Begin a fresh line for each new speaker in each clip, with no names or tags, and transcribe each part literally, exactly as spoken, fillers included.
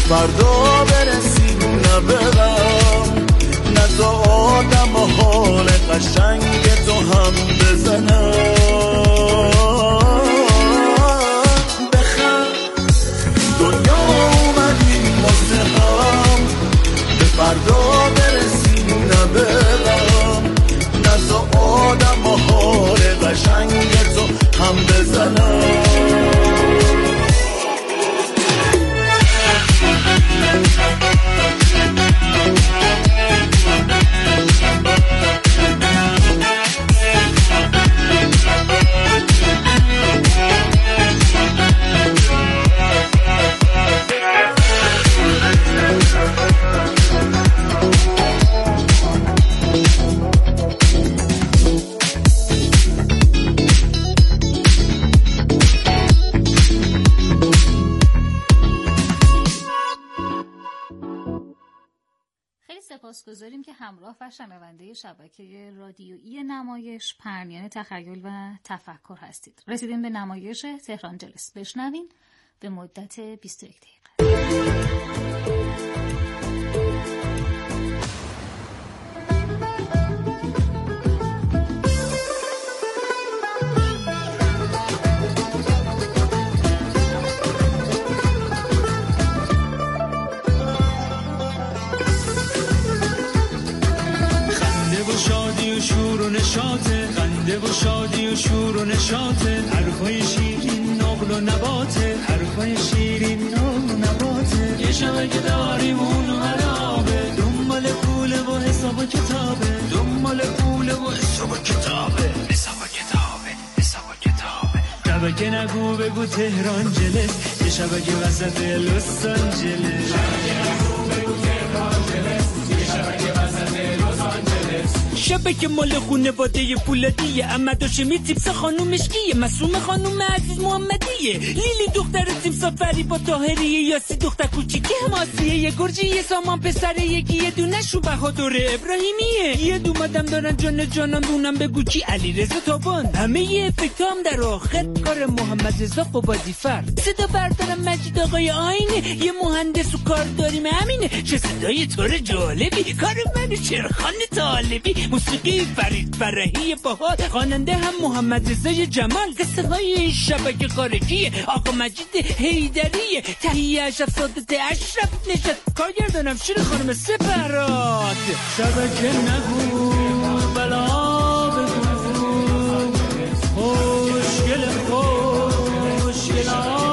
فردا برسیم نه برم، نه تا آدم و حال قشنگ تو هم بزنم. بخند دنیا اومدیم واسه هم، به فردا برسیم نه برم، نه تا آدم و حال قشنگ تو هم بزنم.
سپاسگزاریم که همراه و شنونده شبکه رادیویی نمایش پرنیان تخیل و تفکر هستید. رسیدیم به نمایش تهران جلس. بشنوین به مدت بیست و یک دقیقه.
نشاطه خنده و شادی و شور و نشاطه، حرفای شیرین نقل و نباته، حرفای شیرین نقل و نباته. یه شبه که داریم اون مرابه، دنبال پوله و حساب و کتابه، دنبال پوله و حساب و کتابه، حساب و کتابه، حساب و کتابه. شبه که نگو بگو تهران جلس، یه شبه که وسط لس آنجلس، شبه که نگو بگو تهران جلس، یه شبه که وسط لس آنجلس. شبه که مال خونه واده پولادیه، احمد هاشمی تیپس خانومش کیه، مسوم خانوم عزیز محمدیه، لیلی دختر تیم سافری با طاهریه، یاسی دختر کوچیکی حماسیه، یه گرجی یه سامان پسره، یکی یه دونه شو بهادر ابراهیمیه، یه دومدم دارن جان جانان دونم بگو کی، علی رضا تابان. همه یه افکتام در آخر کار محمد رضا قبادی فرد، صدا بردارم مجید آقای آینه، یه مهندس و کار داریم همینه، چه صدای طور جالبی، کار من چرخان طالبی، موسیقی فرید فرحی باحال، خواننده هم محمد رضای جمال، قصه های این شبکه کارگیه، آقا مجید حیدریه، تهیه اشرف سادت اشرف نشد، کارگردانم شیر خانم سپراد. شبکه نگو بلا بگو، خوشگل خوشگل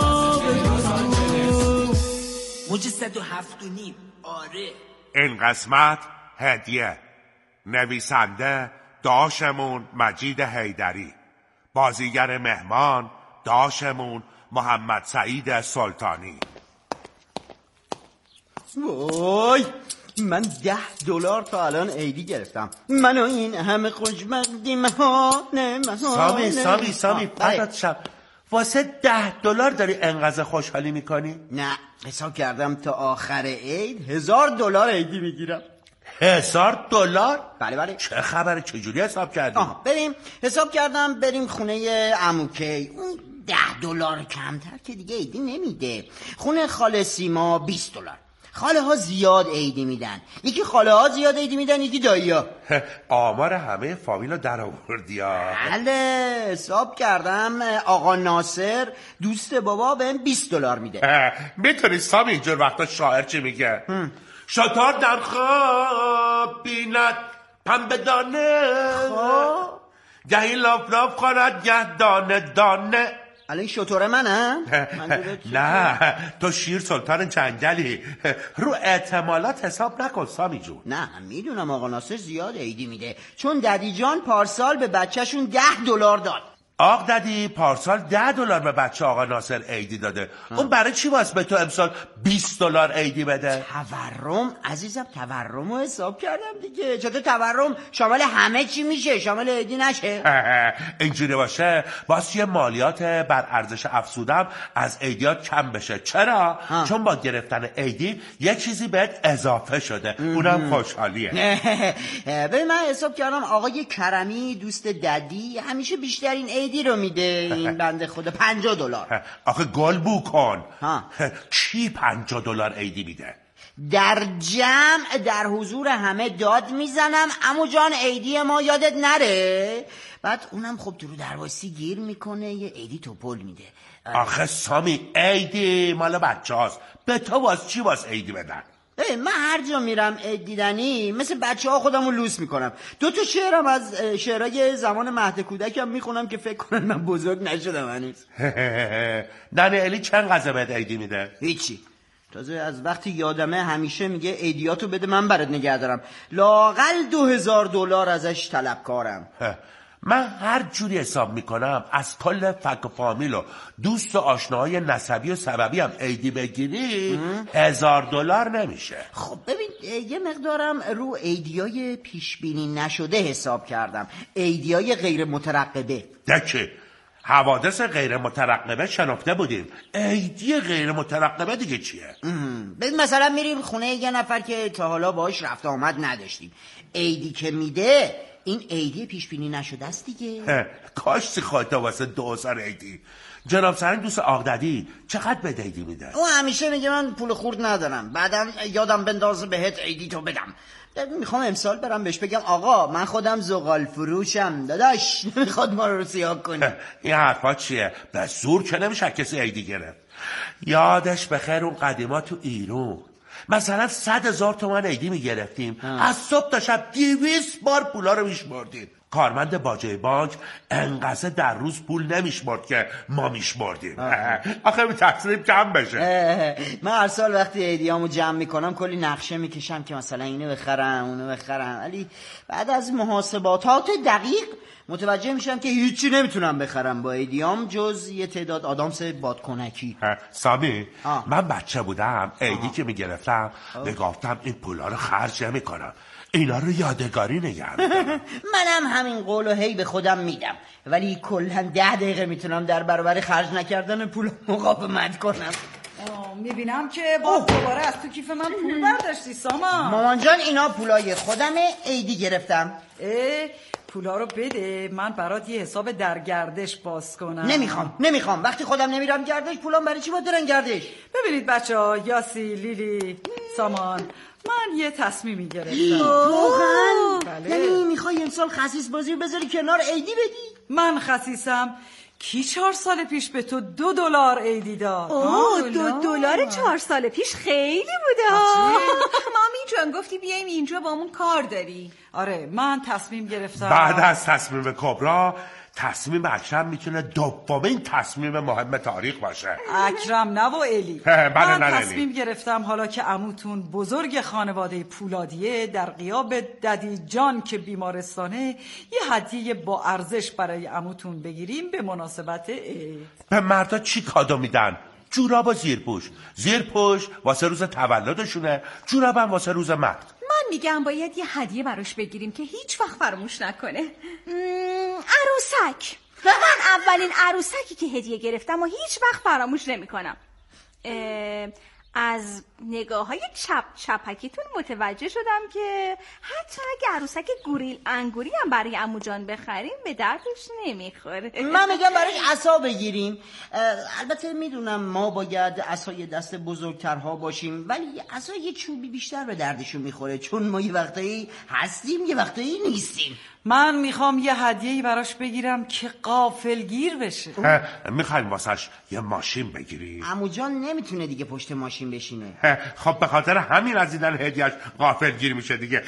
بگو، موج صد و هفت و نیم. آره
این قسمت هدیه، نویسنده داشمون مجید حیدری، بازیگر مهمان داشمون محمد سعید سلطانی.
وای من ده دلار تا الان عیدی گرفتم، من و این همه خوشبختی مهانه مهانه.
سامی سامی سامی پدات شب واسه ده دلار داری انقدر خوشحالی میکنی؟
نه حساب کردم تا آخر عید هزار دلار عیدی میگیرم.
هزار دلار؟
بله بله.
چه خبره؟ چجوری حساب کردی؟
آها بریم حساب کردم بریم خونه عموکی، اون ده دلار کمتر که دیگه عیدی نمیده. خونه خاله سیما بیست دلار. خاله ها زیاد عیدی میدن، یکی خاله ها زیاد عیدی میدن، یکی دایی ها.
آمار همه فامیل رو در آوردی ها.
بله حساب کردم آقا ناصر دوست بابا بهم بیست دلار میده.
میتونی سامی اینجور وقتا شاعر چی میگه؟ شطار در خواب بیند پنبه دانه، گهی لاف لاف خورد گه دانه دانه.
الان شطوره منم؟
نه تو شیر سلطان جنگلی. رو احتمالات حساب نکن سامی جون.
نه میدونم آقا ناصر زیاد عیدی میده، چون ددی جان پارسال به بچهشون ده دلار داد.
آق ددی پارسال ده دلار به بچه آقا ناصر عیدی داده. ها. اون برای چی واسه به تو امسال بیست دلار عیدی بده؟
تورم عزیزم، تورم رو حساب کردم دیگه. چطور تورم شامل همه چی میشه، شامل عیدی نشه؟
اینجوری باشه باز یه مالیات بر ارزش افزودم از عیدیات کم بشه. چرا؟ ها. چون با گرفتن عیدی یه چیزی بهت اضافه شده. ام. اونم خوشحالیه.
ببین من حساب کردم آقای کرمی دوست ددی همیشه بیشترین عیدی رو میده این بنده خدا؟ پنجاه دلار.
آخه گل بو کن.
ها.
کی پنجاه دلار عیدی میده؟
در جمع در حضور همه داد میزنم عمو جان عیدی ما یادت نره. بعد اونم خب تو رو درواسی گیر میکنه یه عیدی توپل میده.
آخه سامی عیدی مال بچه هاست، به تو واس چی واس عیدی بدن؟
ای من هر جا میرم عید دیدنی مثل بچه ها خودمو لوس میکنم. دو تا شعرم از شعرهای زمان مهد کودکم میخونم که فکر کنن من بزرگ نشدم هنوز.
ننه الی چند غذا بهت عیدی میده؟
هیچی. تازه از وقتی یادمه همیشه میگه عیدیاتو بده من برات نگه دارم. لااقل دو هزار دلار ازش طلبکارم.
من هر جوری حساب میکنم از کل فک و فامیل و دوست و آشناهای نسبی و سببی هم عیدی بگیری هزار دلار نمیشه.
خب ببین یه مقدارم رو عیدیای پیش بینی نشده حساب کردم، عیدیای غیر مترقبه.
دکه حوادث غیر مترقبه شنفته بودیم، عیدی غیر مترقبه دیگه چیه؟
ببین مثلا میریم خونه یه نفر که تا حالا باهاش رفت آمد نداشتیم، عیدی که میده این عیدی پیش بینی نشده است دیگه.
کاش سی خواهد واسه دو سال عیدی. جناب سرین دوست آقددی چقدر به عیدی میده؟
او همیشه میگه من پول خورد ندارم، بعدم یادم بنداز بهت عیدی تو بدم. میخوام امسال برم بهش بگم آقا من خودم زغال فروشم داداش، نمیخواد ما رو سیاه کنی.
این حرفا چیه؟ به زور که نمیشه کسی عیدی گرفت. یادش بخیر اون قدیما تو ایران مثلا صد هزار تومن عیدی میگرفتیم، از صبح تا شب دویست بار پولا رو میشمردیم. کارمند باجه بانک انقدر در روز پول نمیشمرد که ما میشمردیم. آخه به تقصیریم کم بشه.
من هر سال وقتی عیدیامو جمع میکنم کلی نقشه میکشم که مثلا اینو بخرم اونو بخرم، ولی بعد از محاسباتات دقیق متوجه میشم که هیچی نمیتونم بخرم با عیدیام جز یه تعداد آدامس بادکنکی.
سامی آه. من بچه بودم عیدی که میگرفتم میگفتم این پولا رو خرج نمیکنم، اینا رو یادگاری نگه می‌دارم.
منم همین قولو هی به خودم میدم، ولی کلا ده دقیقه میتونم در برابر خرج نکردن پول مقاومت کنم.
میبینم که باز دوباره از تو کیف من پول برداشتی سامان.
مامان جان اینا پولای خودمه، عیدی گرفتم.
اه پولا رو بده من برات یه حساب در گردش باز کنم.
نمیخوام نمیخوام وقتی خودم نمیرم گردش پولام برای چی باید برن گردش؟
ببینید بچه‌ها، یاسی، لیلی، سامان، من یه تصمیمی گرفتم.
واقعا؟
بله.
یعنی میخوای امسال خسیس بازی بذاری کنار عیدی بدی؟
من خسیسم؟ کی چهار سال پیش به تو دو دلار عیدی داد؟
اوه دو دلار چهار سال پیش خیلی بوده. مامی جان گفتی بیایم اینجا با همون کار داری.
آره من تصمیم گرفتم
بعد از تصمیم کبرا تصمیم اکرم میتونه دومین تصمیم مهم تاریخ باشه.
اکرم نه و الی. من تصمیم گرفتم حالا که عموتون بزرگ خانواده پولادیه در غیاب ددی جان که بیمارستانه یه هدیه با ارزش برای عموتون بگیریم به مناسبت عید.
به مردا چی کادو میدن؟ جوراب و زیرپوش. زیرپوش واسه روز تولدشونه، جوراب هم واسه روز مرد.
من میگم باید یه هدیه براش بگیریم که هیچ وقت فراموش نکنه. عروسک. من اولین عروسکی که هدیه گرفتم و هیچ وقت فراموش نمی کنم. از نگاه های چپ چپکیتون متوجه شدم که حتی اگه عروسک گوریل انگوری هم برای عمو جان بخریم به دردش نمیخوره.
من میگم برای عصا بگیریم. البته میدونم ما باید عصای دست بزرگترها باشیم، ولی عصای چوبی بیشتر به دردشون میخوره، چون ما یه وقتایی هستیم یه وقتایی نیستیم.
من میخوام یه هدیه‌ای براش بگیرم که غافلگیر بشه.
میخوایم واسش یه ماشین بگیری؟
عمو جان نمیتونه دیگه پشت ماشین بشینه.
خب به خاطر همین از دیدن هدیه‌اش غافلگیر میشه دیگه.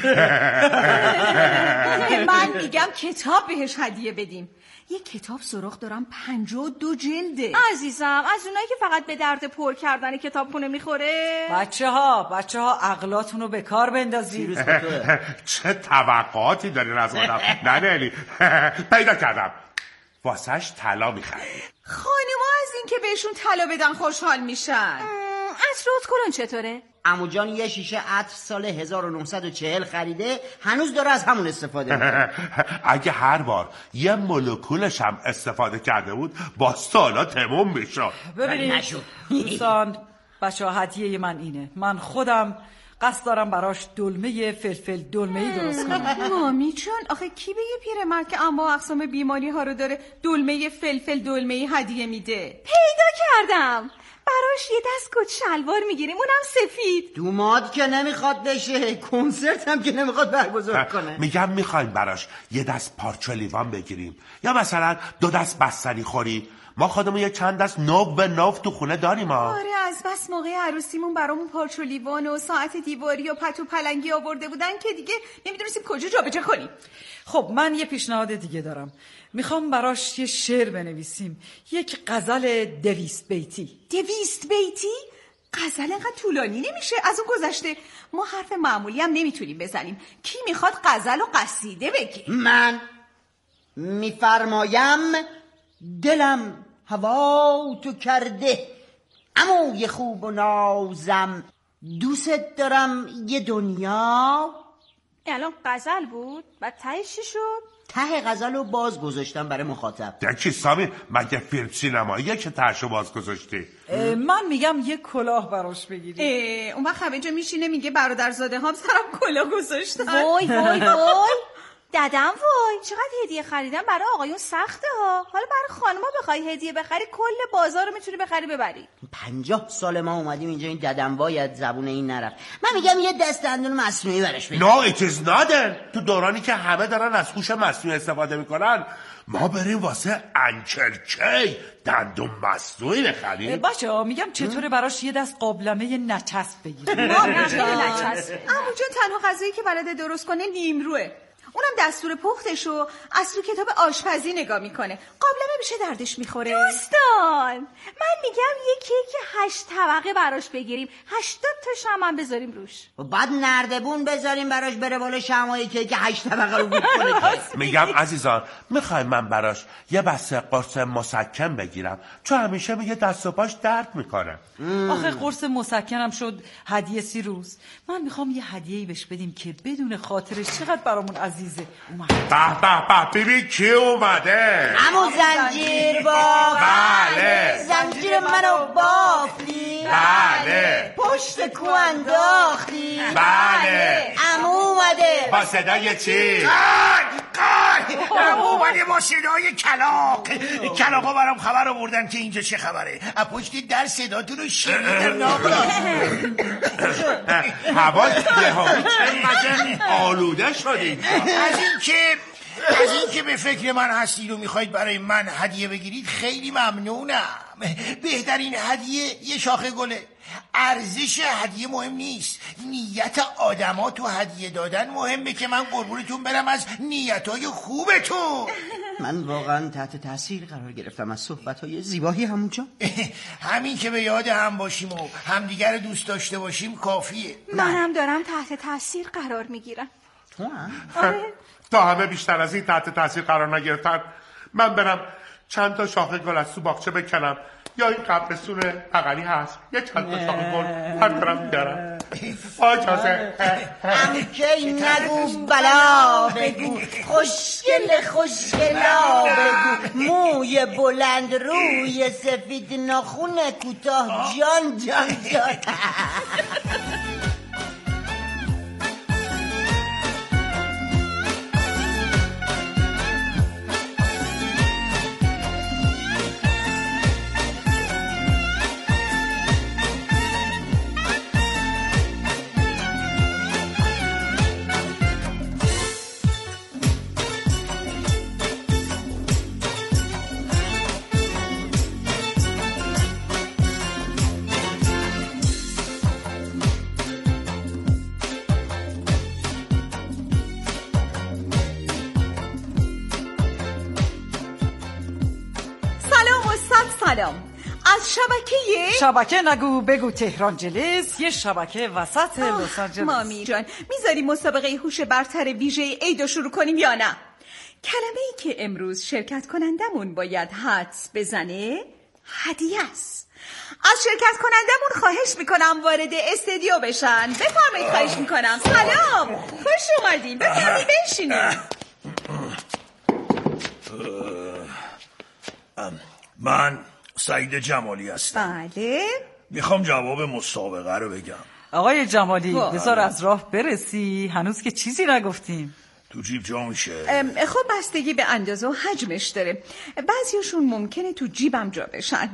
من میگم کتاب بهش هدیه بدیم. یه کتاب سراغ دارم پنجاه و دو جلده. عزیزم از اونایی که فقط به درد پر کردن کتابخونه میخوره.
بچه ها بچه ها عقلاتون رو به کار بندازید.
چه توقعاتی دارین از آدم؟ نه نه پیدا کردم، واسهش طلا میخریم.
خانوما از این که بهشون طلا بدن خوشحال میشن. عطر کلون چطوره؟
عمو جان یه شیشه عطر سال هزار و نهصد و چهل خریده، هنوز داره از همون استفاده میکنه.
اگه هر بار یه مولکولش هم استفاده کرده بود با سالا تموم میشد.
ببینید دوستان، بچه ها هدیه من اینه. من خودم قصد دارم براش دلمه فلفل دلمه‌ای درست کنم.
مامی جون آخه کی به یه پیرمرد که اما اقسام بیماری ها رو داره دلمه فلفل دلمه‌ای هدیه میده؟ پیدا کردم، براش یه دست کت شلوار میگیریم، اونم سفید.
دوماد که نمیخواد بشه، کنسرت هم که نمیخواد برگزار کنه.
میگم میخوایم براش یه دست پارچه لیوان بگیریم یا مثلا دو دست بستنی خوری. ما خودمون یه چند دست نوب به نوب تو خونه داریم ها.
آره از بس موقع عروسیمون برامون پارچه و لیوان و ساعت دیواری و پتو پلنگی آورده بودن که دیگه نمیدونستیم کجا جابجا کنیم.
خب من یه پیشنهاد دیگه دارم. میخوام براش یه شعر بنویسیم، یک غزل دویست بیتی.
دویست بیتی؟ غزل انقدر طولانی نمیشه، از اون گذشته ما حرف معمولی هم نمیتونیم بزنیم. کی میخواد غزل و قصیده بگه؟
من میفرمایم دلم هوا تو کرده، عموی خوب و نازم، دوست دارم یه دنیا.
الان غزل بود و تهش چی شد؟
ته غزل رو باز گذاشتم برای مخاطب.
در چی سامی؟ مگه فیلم سینماییه که تهش رو باز گذاشتی؟
من میگم یه کلاه براش بگیری.
اون وقت همه جا میشینه میگه برادرزاده هم سرم کلاه گذاشتن.
وای وای وای ددم وای، چقدر هدیه خریدن برای آقایون سخته ها. حالا برای خانما بخوای هدیه بخری کل بازار رو میتونی بخری ببری.
پنجاه سال ما اومدیم اینجا، این ددم وایت زبون این نرفت. من میگم یه دست دندون مصنوعی براش بگیر.
No it is not. تو دورانی که همه دارن از هوش مصنوعی استفاده میکنن ما بریم واسه انکل کی دندون مصنوعی بخریم.
بچه ها میگم چطوره براش یه دست قابلمه نچسب بگیریم.
عمو جون تنها غذایی که بلده درست کنه نیمروه، اونم دستور پختشو از تو کتاب آشپزی نگاه میکنه. قابلمه میشه دردش میخوره.
دوستان من میگم یه کیک هشت طبقه براش بگیریم، هشتاد تا شمع بذاریم روش
و بعد نردبون بذاریم براش بره بالا شمعای کیک هشت طبقه رو بود کنه.
میگم عزیزان میخوای من براش یه بسته قرص مسکن بگیرم، چون همیشه میگه دست و پاش درد میکنه.
آخه قرص مسکنم شد هدیه سی روز. من میخوام یه هدیه‌ای بهش بدیم که بدون خاطرش چقدر برامون عزیزه.
به به به ببین کی اومده.
عمو زنجیر بافت.
بله.
زنجیر منو بافتی.
بله.
پشت کو انداختی.
بله.
عمو اومده.
با صدای چی؟
عمو اومده با صدای کلاق. کلاقا برام خبر آوردن که اینجا چه خبره. از پشت در صداتون رو شنیدم.
هوا یهویی چقدر آلوده شدید.
از این که از این که به فکر من هستید و میخواید برای من هدیه بگیرید خیلی ممنونم. بهترین هدیه یه شاخه گله. ارزش هدیه مهم نیست، نیت آدما تو هدیه دادن مهمه که من قربونتون برم از نیتای خوبتون.
من واقعا تحت تاثیر قرار گرفتم از صحبت‌های زیبایی همونجا.
همین که به یاد هم باشیم و همدیگر رو دوست داشته باشیم کافیه.
منم دارم تحت تاثیر قرار میگیرم.
تو هم؟
آره.
تا همه بیشتر از این تحت تاثیر قرار نگرفتن من برم چند تا شاخه گل از تو باغچه بکنم یا این قبرستون بغلی هست یه چند تا شاخه گل هر طرف بیارم. اجازه.
امکی نگو بلا بگو، خوشگل خوشگلا بگو، موی بلند روی سفید ناخون کوتاه جان جان جان.
سلام. از شبکه
شبکه نگو بگو تهرانجلیس، یه شبکه وسط لس آنجلس.
مامی جان میذاری مسابقه هوش برتر ویژه عید شروع کنیم یا نه؟ کلمه ای که امروز شرکت کنندمون باید حدس بزنه هدیه است. از شرکت کنندمون خواهش میکنم وارد استودیو بشن. بفرمایید. خواهش میکنم. سلام، خوش اومدین. بفرمایید بنشینید.
من سعید جمالی هستم.
بله.
میخوام جواب مسابقه رو بگم.
آقای جمالی بذار از راه برسی، هنوز که چیزی نگفتیم.
تو جیب جا میشه.
خب بستگی به اندازه و حجمش داره، بعضیاشون ممکنه تو جیبم جا بشن.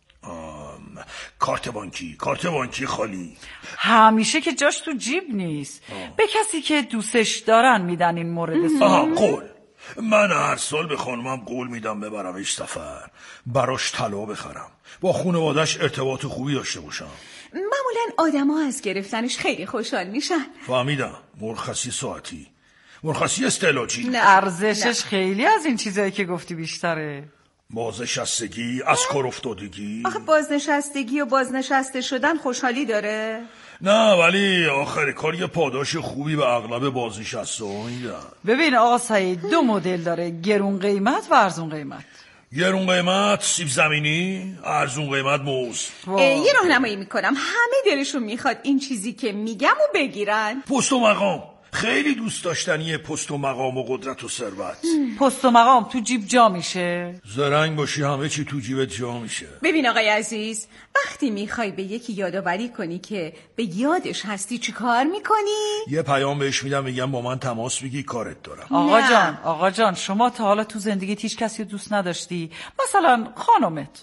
کارت بانکی کارت بانکی خالی.
همیشه که جاش تو جیب نیست. آه. به کسی که دوستش دارن میدن این مورد سوال.
آها قول. من هر سال به خانمم قول میدم ببرمش سفر، براش طلا بخرم، با خانواده‌اش ارتباط خوبی داشته باشم.
معمولا آدما از گرفتنش خیلی خوشحال میشن.
فهمیدم. مرخصی ساعتی، مرخصی استعلاجی.
ارزشش خیلی از این چیزایی که گفتی بیشتره.
بازنشستگی، از کار افتادگی.
آخه بازنشستگی و بازنشسته شدن خوشحالی داره؟
نه ولی آخر کار یه پاداش خوبی به اغلب بازنشسته ها میدن.
ببین آقا سعید، دو مدل داره، گرون قیمت و ارزون قیمت.
گرون قیمت سیب زمینی، ارزون قیمت موز.
یه راهنمایی میکنم، همه دلشون میخواد این چیزی که میگم و بگیرن.
پست و مقام خیلی دوست داشتنیه، پست و مقام و قدرت و ثروت.
پست و مقام تو جیب جا میشه؟
زرنگ باشی همه چی تو جیبت جا میشه.
ببین آقای عزیز، وقتی میخوای به یکی یادآوری کنی که به یادش هستی چی کار میکنی؟
یه پیام بهش میدم، میگم با من تماس بگی، کارت دارم.
آقا نه. جان آقا جان شما تا حالا تو زندگی هیچ کسی رو دوست نداشتی؟ مثلا خانومت.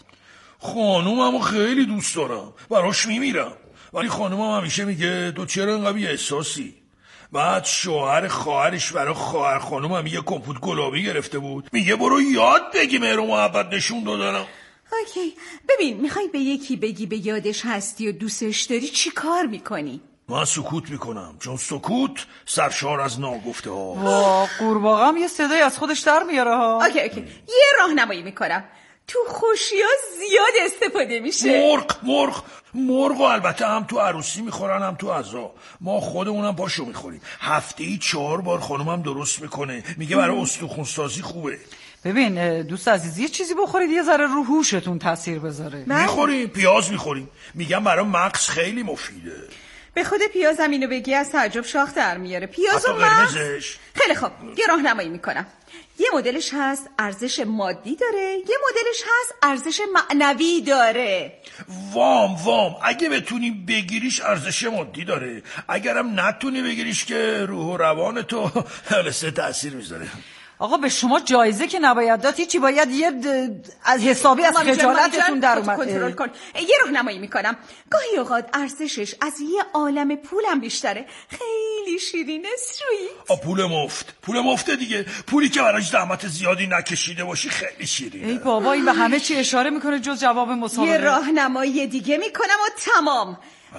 خانوممو خیلی دوست دارم، براش میمیرم، ولی خانومم همیشه میگه تو چرا اینقدر بی احساسی؟ بعد شوهر خواهرش برای خواهر خانومم یه کمپوت گلابی گرفته بود، میگه برو یاد بگی مهر و محبت نشون دادنم.
اوکی ببین، میخوای به یکی بگی به یادش هستی و دوستش داری، چی کار میکنی؟
من سکوت میکنم، چون سکوت سرشار از ناگفته ها.
وا قورباغه هم یه صدای از خودش در میاره ها.
اوکی اوکی یه راهنمایی میکنم، تو خوشی ها زیاد استفاده میشه.
مرغ مرغ مرغ و البته هم تو عروسی میخورن هم تو عزا، ما خودمونم پاشو میخوریم. هفته‌ای چهار بار خانومم درست میکنه، میگه برای استخوان سازی خوبه.
ببین دوست عزیز، یه چیزی بخورید یه ذره رو هوشتون تاثیر بذاره.
میخوریم پیاز میخوریم، میگم برای مغز خیلی مفیده.
به خود پیازم اینو بگی از تعجب شاخ در میاره. پیاز و مغز. خیلی خوب یه راهنمایی میکنم. یه مدلش هست ارزش مادی داره، یه مدلش هست ارزش معنوی داره.
وام وام اگه بتونی بگیریش ارزش مادی داره، اگرم نتونی بگیریش که روح و روان تو لسه تأثیر میذاره.
آقا به شما جایزه که نباید داد، هیچی باید یه از حسابی از خجالتتون در اومد.
کنترل کن. یه راهنمایی میکنم، گاهی اوقات ارزشش از یه عالم پولم بیشتره. خیلی شیرینه سویت.
آ پول مفت، پول مفت دیگه، پولی که براش زحمت زیادی نکشیده باشی خیلی شیرینه.
ای بابا این به همه چی اشاره میکنه جز جواب مسابقه.
یه راهنمایی دیگه میکنم و تمام.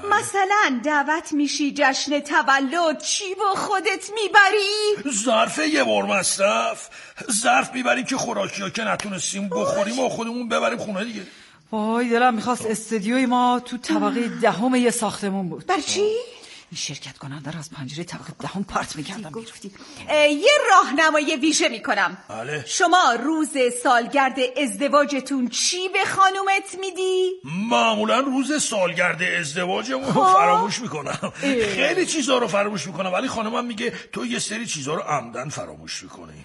مثلا دعوت میشی جشن تولد، چی با خودت میبری؟
ظرف یه بار مصرف، ظرف میبریم که خوراکی ها که نتونستیم بخوریم و خودمون ببریم خونه دیگه.
وای دلم میخواست استدیوی ما تو طبقه دهم یه ساختمون بود.
بر چی؟
این شرکت کننده رو از پنجره طبقه دهم پرت میکردم.
گفتی یه راهنمایی ویژه میکنم.
بله.
شما روز سالگرد ازدواجتون چی به خانومت میدی؟
معمولا روز سالگرد ازدواجمون رو فراموش میکنم. خیلی چیزا رو فراموش میکنم، ولی خانومم میگه تو یه سری چیزا رو عمدن فراموش میکنی.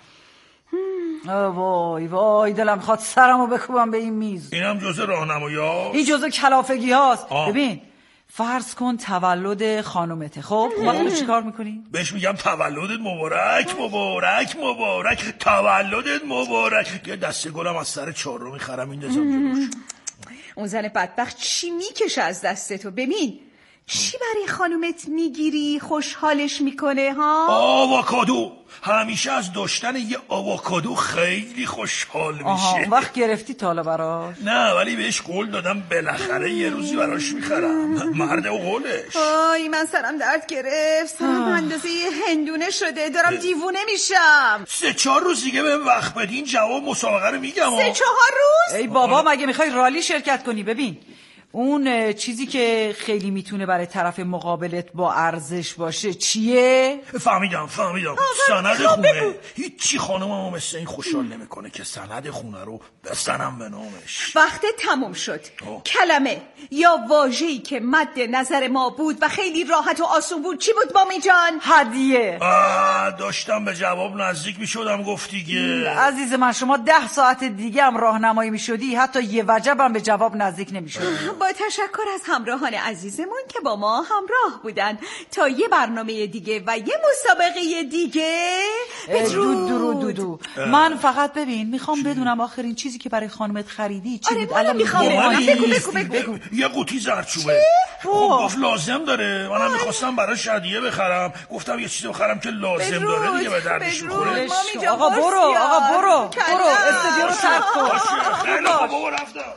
وای وای دلم خواد سرمو بکوبم به این میز.
اینم جزء راهنمایی‌هاست.
این جزء کلافگی هاست. ببین فرض کن تولد خانومته، خب وقتی چی کار میکنی؟
بهش میگم تولدت مبارک مبارک مبارک تولدت مبارک. یه دسته گلم از سر چهار رو میخرم این دزم جلوش.
اون زن بدبخت چی میکشه از دست تو؟ ببین چی برای خانومت میگیری خوشحالش میکنه ها؟
آواکادو. همیشه از داشتن یه آواکادو خیلی خوشحال میشه.
آها وقت گرفتی تا حالا براش؟
نه ولی بهش قول دادم بالاخره یه روزی براش میخرم. مرد و قولش.
آی من سرم درد گرفت، سرم اندازه هندونه شده، دارم دیوونه میشم.
سه چهار روز دیگه به وقت بدین جواب مسابقه رو میگم.
سه چهار روز؟
ای بابا مگه میخوای رالی شرکت کنی؟ ببین اون چیزی که خیلی میتونه برای طرف مقابلت با ارزش باشه چیه؟
فهمیدم فهمیدم سند خونه. هیچی خانممو مثل این خوشحال نمیکنه که سند خونه رو بزنم به نامش.
وقت تموم شد. آه. کلمه یا واژه‌ای که مد نظر ما بود و خیلی راحت و آسون بود چی بود بامی جان؟
هدیه.
داشتم به جواب نزدیک میشدم گفتی که
عزیز من شما ده ساعت دیگه هم راهنمایی میشدی حتی یه وجب هم به جواب نزدیک نمیشدی.
با تشکر از همراهان عزیزمون که با ما همراه بودن تا یه برنامه دیگه و یه مسابقه دیگه.
بدرود. درود دودو. من فقط ببین میخوام بدونم آخرین چیزی که برای خانمت خریدی چی بود؟
الان میخوام بگو بگو بگو.
یه قوطی زردچوبه. خب گفت لازم داره. منم میخواستم برای شادیه بخرم. گفتم یه چیزی بخرم که لازم داره دیگه به دردش میخوره.
آقا برو آقا برو برو استودیو رو ترک کن.
خیلی خوب بابا رفتم.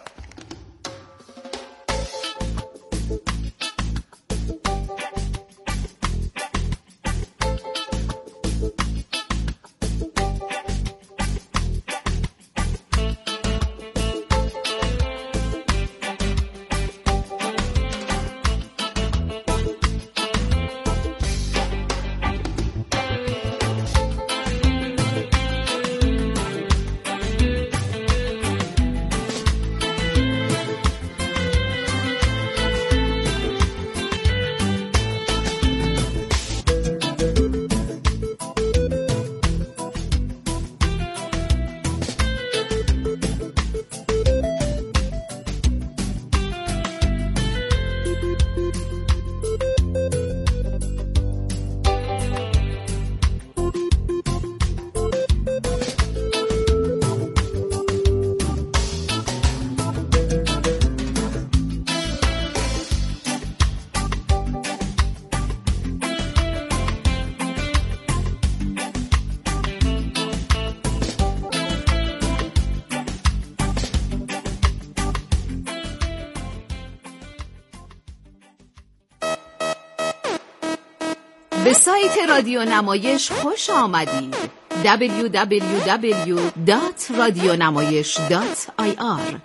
به سایت رادیو نمایش خوش آمدید. دبلیو دبلیو دبلیو دات رادیونمایش دات آی آر.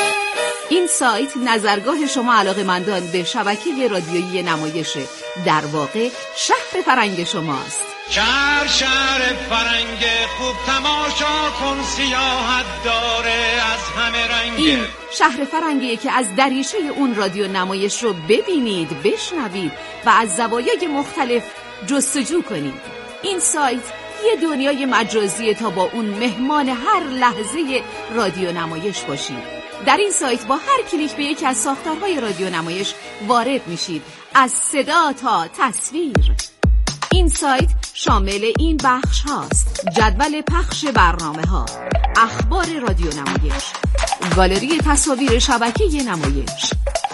این سایت نظرگاه شما علاقه‌مندان به شبکه رادیویی نمایشه، در واقع شهر فرنگ شماست.
شهر شهر فرنگ خوب تماشا کن، سیاحت داره از همه رنگ.
این شهر فرنگیه که از دریچه اون رادیو نمایش رو ببینید، بشنوید و از زوایای مختلف جستجو کنید. این سایت یه دنیای مجازیه تا با اون مهمان هر لحظه رادیو نمایش باشید. در این سایت با هر کلیک به یکی از ساختارهای رادیو نمایش وارد میشید، از صدا تا تصویر. این سایت شامل این بخش هاست: جدول پخش برنامه ها، اخبار رادیو نمایش، گالری تصاویر شبکه نمایش،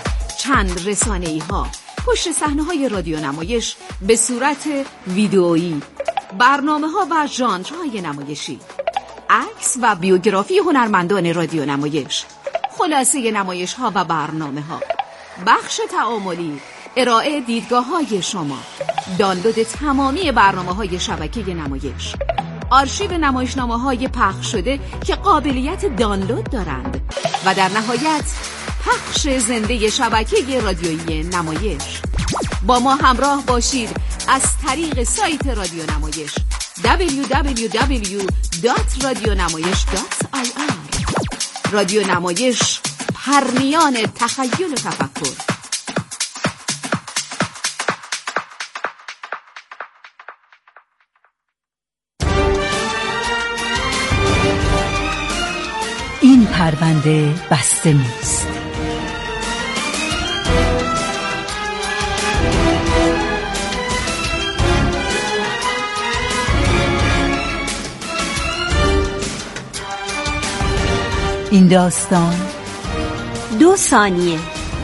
چند رسانه‌ای ها، پشت صحنه های رادیو نمایش به صورت ویدئویی، برنامه ها و ژانرهای نمایشی، عکس و بیوگرافی هنرمندان رادیو نمایش، خلاصه نمایش ها و برنامه ها، بخش تعاملی، ارائه دیدگاه های شما، دانلود تمامی برنامه های شبکه نمایش، آرشیو نمایشنامه های پخش شده که قابلیت دانلود دارند و در نهایت پخش زنده شبکه رادیویی نمایش. با ما همراه باشید از طریق سایت رادیو نمایش دبلیو دبلیو دبلیو دات رادیونمایش دات آی آر. رادیو نمایش، پرنیان تخیل و تفکر.
این پرونده بسته نیست. این داستان
دو ثانیه.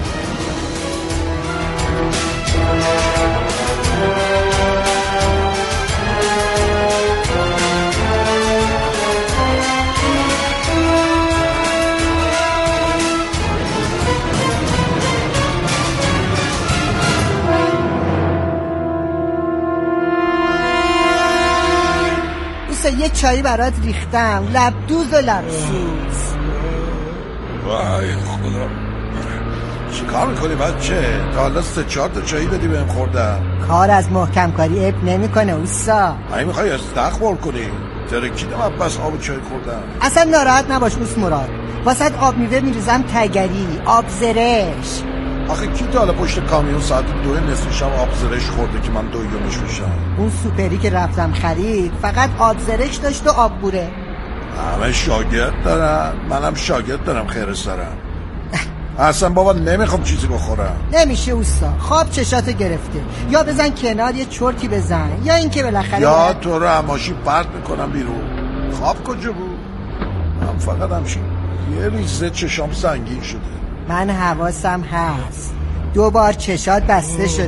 یه چایی برات ریختم، لبدوز و لبسوز.
وای خدا، چی کار میکنی بچه؟ تا حالا سه چهار تا چایی دادی بهم خوردم.
کار از محکم کاری اب نمیکنه اوستا.
من میخوای استخبار کنی؟ ترکیدم بس آب چای خوردم.
اصلا ناراحت نباش اوس مراد، واسه آب میوه میریزم تگری، آب زرش.
آخه کی تا حالا پشت کامیون ساعت دو نصف شب آب زرش خورده که من دویومش بشم؟
اون سوپری که رفتم خرید فقط آب زرش داشت و آب بوره.
همه شاگرد دارن، منم شاگرد دارم خیر سرم. اصلا بابا نمیخوام چیزی بخورم.
نمیشه اوستا، خواب چشاتو گرفته. یا بزن کنار یه چرتی بزن، یا اینکه بالاخره
یا تو رو هماشی پرت میکنم بیرون. خواب کجا بود؟ من فقط همشین یه ریزه چشام سنگین شده.
من حواسم هست، دو بار چشات بسته شده.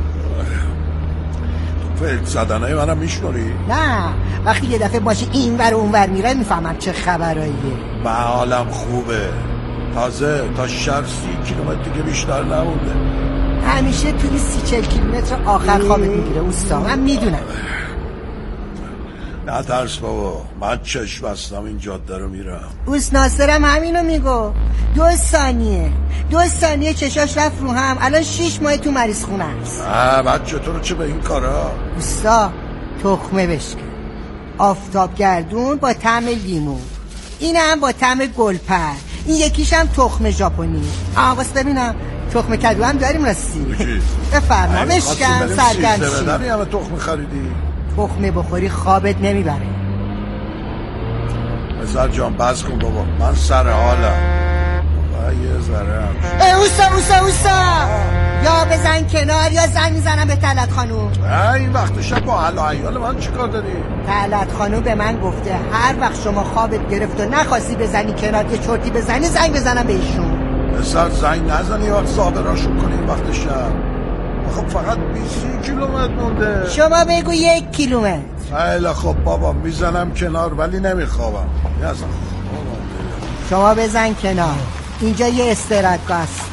تو فکر زدنهای منم میشنوری؟
نه، وقتی یه دفعه باشه این ور اون ور میره میفهمم چه خبراییه.
من حالم خوبه، تازه تا شهر سی کیلومتر دیگه بیشتر نمونده.
همیشه توی سی چل کیلومتر آخر خوابت میگیره اوستا، من میدونم.
نه ترس بابا، من چشم بستم این جاده رو میرم.
اوست ناصرم همینو میگو. دو ثانیه دو ثانیه چشاش رفت رو هم. الان شیش ماه تو مریض خونه است.
نه بچه تو رو چه به این کارا؟
اوستا تخمه بشکن، آفتاب گردون با طعم لیمو، این هم با طعم گلپر، این یکیش هم تخم ژاپنی. آها واسه ببینم تخم کدو هم داریم راستی. بفرما بشکن سرگرم شی.
داری همه تخم خریدی؟
تخمه بخوری خوابت نمیبره.
پسر جان بس کن بابا، من سر حالم بابا. یه ذره هم
اوستا اوستا اوستا یا بزن کنار یا زنگ میزنم به طلعت خانوم.
این وقت شب با حل و عیال من چیکار داری؟
طلعت خانوم به من گفته هر وقت شما خوابت گرفت و نخواستی بزنی کنار یه چرتی بزنی زنگ بزنم به ایشون.
پسر زنگ نزنی وقت صابراشون کنی این وقت شب. خب فقط بیست کیلومتر مونده.
شما بگو یک کیلومتر.
خیلی خب بابا میزنم کنار ولی نمیخوابم.
شما بزن کنار، اینجا یه استراحتگاه است.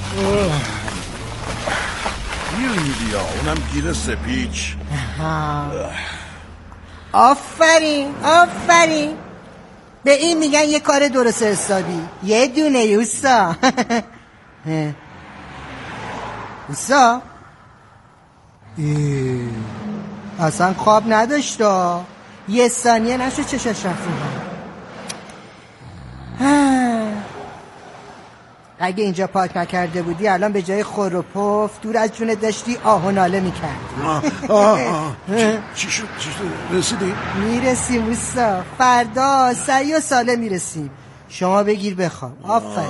گیر میدی ها، اونم گیر سپیچ.
آفرین آفرین، به این میگن یه کار درست حسابی. یه دونه اوستا. اوستا اصلا خواب نداشت، یه ثانیه نشد چشاش رفت. اگه اینجا پاک نکرده بودی الان به جای خور و پف دور از جونت داشتی آه و ناله میکردی.
چی شد؟ چی شد؟ رسیدی؟
میرسیم اوستا، فردا سعی و ساله میرسیم. شما بگیر بخواب. آفرین.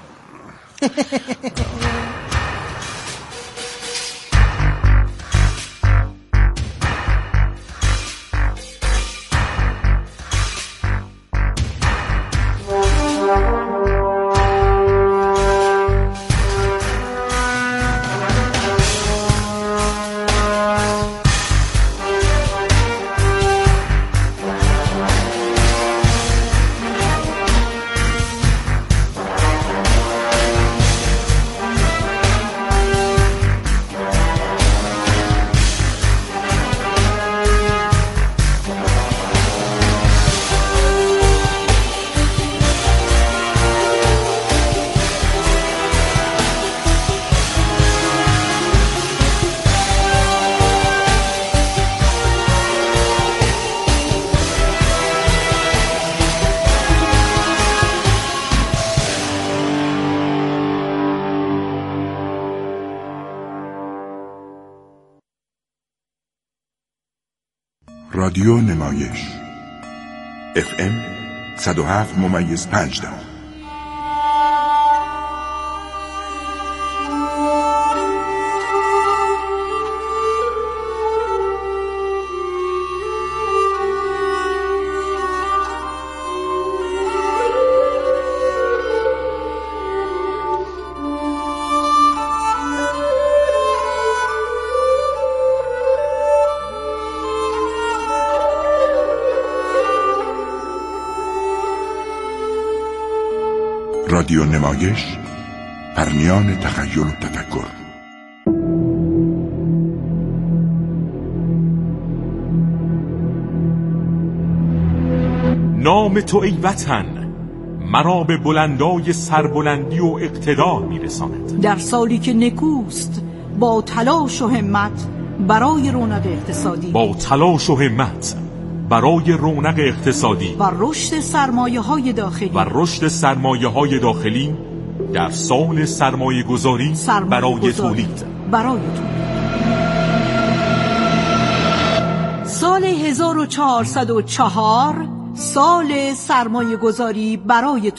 رادیو نمایش اف ام صد و هفت ممیز پنج دهم. رادیو نمایش پرمیان تخیل و تفکر.
نام تو ای وطن مرا به بلندای سربلندی و اقتدار میرساند.
در سالی که نکوست با تلاش و همت برای رونق اقتصادی
با تلاش و همت برای رونق اقتصادی
و رشد سرمایه‌های داخلی
و رشد سرمایه‌های داخلی در سال سرمایه گذاری برای تولید
برای تولید سال هزار و چهارصد و چهار سال سرمایه گذاری برای